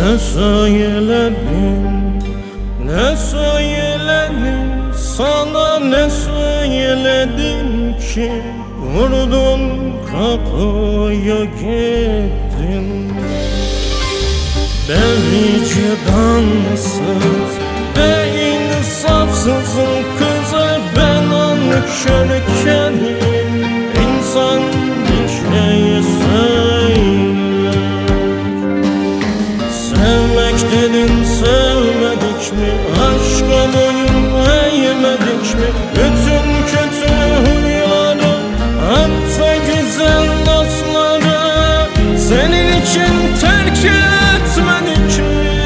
Ne söyledim, ne söyledim, sana ne söyledim ki vurdun kapıya gittin. Ben vicdansız ve insafsızım kıza ben körken insan bir şey söyler. Sevmek dedin sevmedik mi? Aşka boyun eğmedik mi? Bütün kötü huyları hatta güzel lafları senin için terk etmedik mi?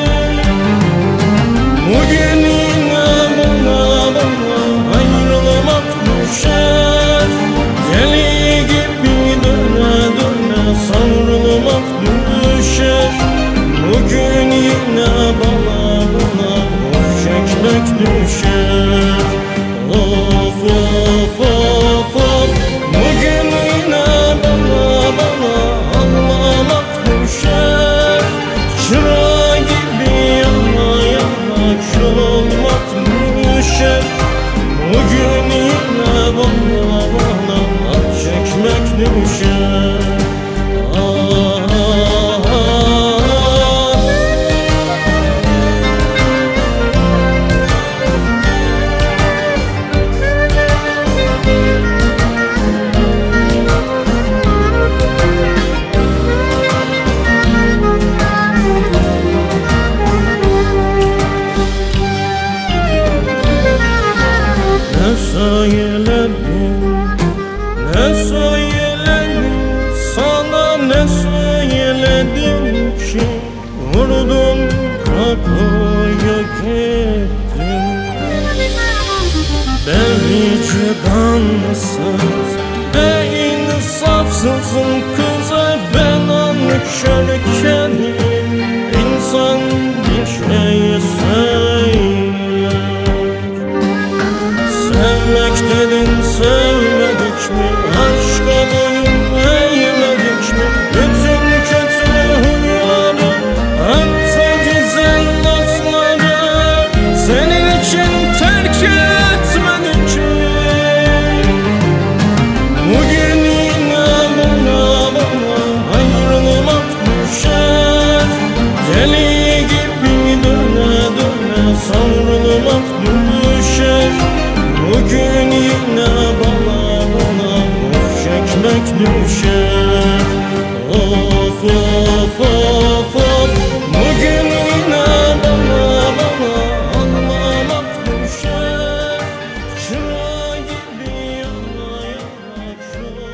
Bugün yine bana ayrılmak düşer. Deli gibi döne döne savrulmak düşer. Bugün yine bana of çekmek düşer. Of of of of. Bugün yine bana ağlamak düşer. Çıra gibi yana yana kül olmak düşer. Bugün yine bana çekmek düşer. Ne söyledim, ne söyledim, sana ne söyledim ki vurdun kapıya gittin. Ben vicdansız ve insafsızım kıza ben körken insan bir şey söyler. Sevmek dedin sevmedik mi? Aşka boyun eğmedik mi? Bütün kötü huyları hatta güzel lafları senin için terk etmedik mi? Bugün yine bana ayrılmak düşer. Deli gibi döne döne savrulmak düşer. Bugün yine bana of çekmek düşer. Of of of of. Bugün yine bana ağlamak düşer. Çıra gibi yana yana kül